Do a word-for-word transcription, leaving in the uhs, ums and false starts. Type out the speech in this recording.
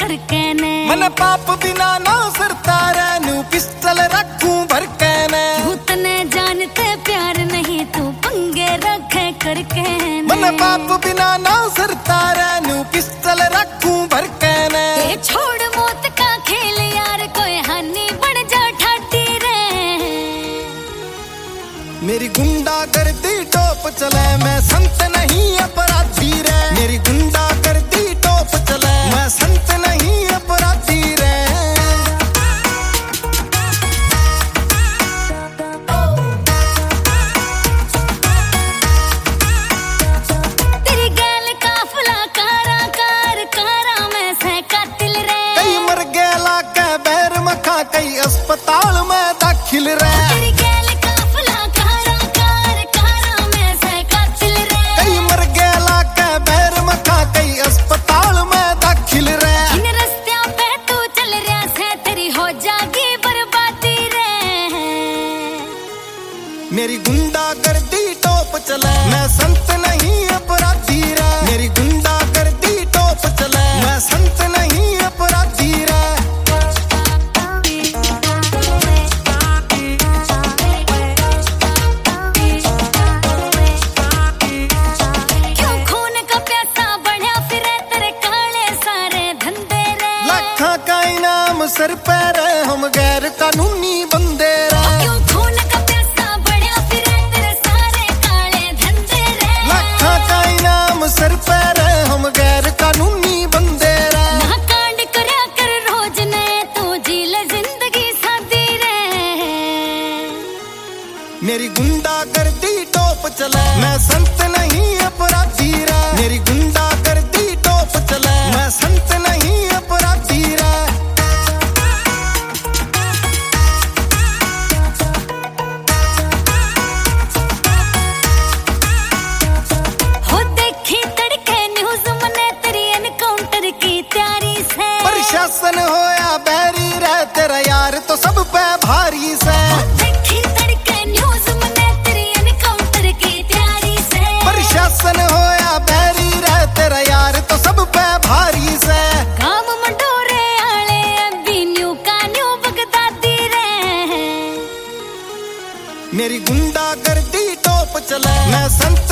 करके ने मन पाप बिना ना सरता रहनू पिस्टल रखूं भर के ने भूत ने जानते प्यार नहीं तू पंगे रखे करके ने मन पाप बिना ना सरता रहनू पिस्टल रखूं भर के ने ये छोड़ मौत का खेल यार कोई हानि बन जा ठाटी रे मेरी गुंडा गर्दी टॉप चले मैं संत नहीं अपराधी रे मेरी गुंडा गर्दी टॉप चले मैं संत नहीं अपराधी रे तेरी गैल काफला कारा कार कारा में से कातिल रे कई मर गया के बैर मखा कई अस्पताल में दाखिल रे तेरी गैल काफला कारा कार कारा में से कातिल रे कई मर गया के बैर मखा कई अस्पताल में दाखिल रे इन रस्तियों पे तू चल रहा से तेरी हो जागी बर्बादी रे मेरी गुंडा गर्दी टॉप चले मैं संत नहीं अपराधी रे मेरी गुंडा गर्दी टॉप चले मैं संत नहीं अपराधी रे क्यों खून का प्यासा बढ़ा फिरे तेरे काले सारे धंधे रे लाखा का इनाम सर पे रे हम गैर कानूनी बंदे रे क्यों खून का प्यासा बढ़ा फिरे तेरे सारे काले धंधे रे लाखा का इनाम सर पे रे हम गैर कानूनी बंदे रे ना कांड करया कर रोज ने तू जी ले जिंदगी सादी रे मेरी गुंडा गर्दी टॉप चले मैं संत नहीं अपराधी रे मेरी गुंडा गर्दी टॉप चले मैं संत नहीं अपराधी रे हो देखी तड़के न्यूज मने तेरी एनकाउंटर की तैयारी से प्रशासन होया बैरी रे तेरा यार तो सब पे भारी से देखी तड़के न्यूज मने तेरी एनकाउंटर की तैयारी से प्रशासन होया बैरी रे तेरा यार तो सब पे भारी से काम मंडोरे आले अभी न्यू का न्यू बगदादी रे मेरी गुंडा गर्दी टॉप चले मैं संत